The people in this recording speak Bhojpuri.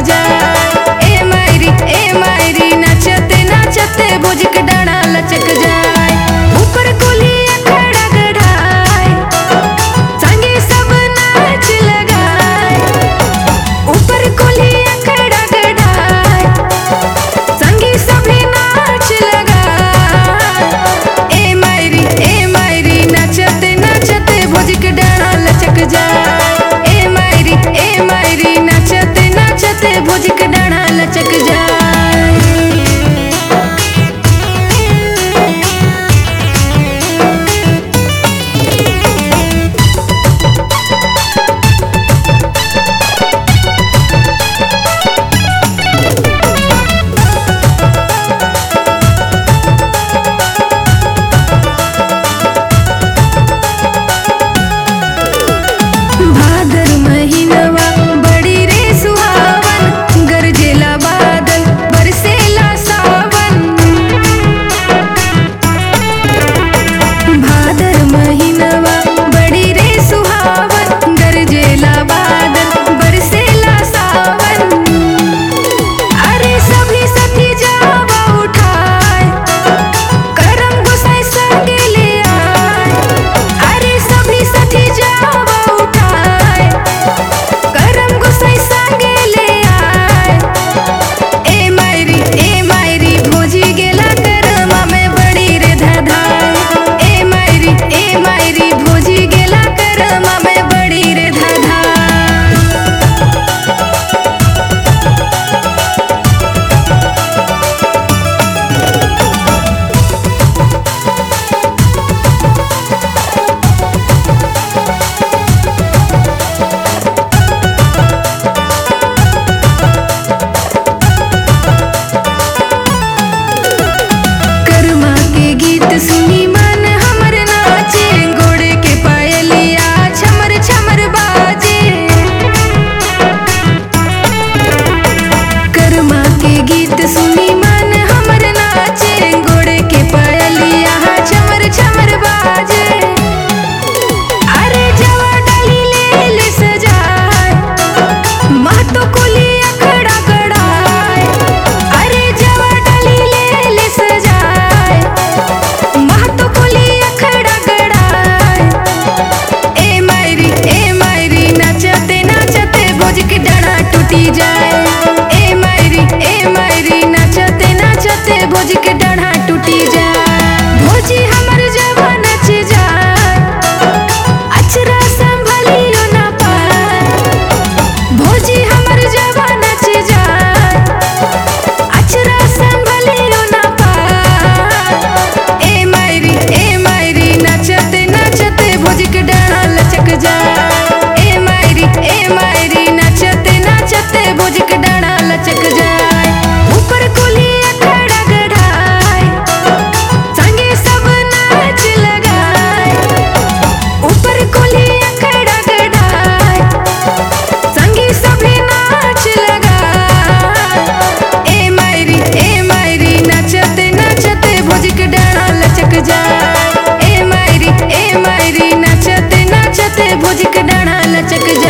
जाए। ए मायरी नाचते नाचते भुज के डाढ़ा लचक जाए। ऊपर कुली अखड़ा गढ़ाए संगे सब नाच लगाए। ऊपर कुली अखड़ा गढ़ाए संगे सभी नाच लगाए। ए मायरी नाचते नाचते भुज के डाढ़ा लचक जाए। ए मायरी नाचते नाचते भुज के डाढ़ा लचक जाए। भादर महीनवा बड़ी रे सुहावन गरजेला बादल बरसेला सावन। भादर महीनवा बड़ी रे सुहावन गरजेला बादल बरसेला सावन। अरे सभी सखी जावा उठाए करम गोसाई संगे ले आए। अरे सभी सखी जावा उठाए करम गोसाई संगे ले आए। ए मायरी भोजी गेला करमा में बड़ी रे धधाए। ए मायरी भोजी गेला करमा में बड़ी रे धधाए। करमा के गीत सुनी मन हमर नाचे। गोड़े के पायलिया छमर छमर बाजे। करमा के गीत सुनी मन हमर नाचे। गोड़े के पायलिया छमर छमर बाजे। अरे जवा डाली ले ले सजाए महतो कुली अखड़ा गढ़ाए। अरे जवा डाली ले ले सजाए महतो कुली अखड़ा गढ़ाए। ए मायरी नाचते नाचते भुज के डाढ़ा टूटी जाए। ए मायरी नाचते नाचते भुज के डाढ़ा टूटी जाए। भोजी हमर जवा नच जाए अचरा संभलियो ना पाए। भोजी हमर जवा नच जाए अचरा संभलियो ना पाए। ए मायरी नाचते नाचते भुज के डाढ़ा लचक जाए। ए मायरी नाचते नाचते भुज के डाढ़ा लचक जाए। ऊपर कुली अखड़ा गढ़ाए संगे सब नाच लगाए। ऊपर कुली अखड़ा गढ़ाए संगे सभी नाच लगाए। ए मायरी नाचते नाचते भुज के डाढ़ा लचक जाए। ए मायरी नाचते नाचते भुज के डाढ़ा लचक जाए।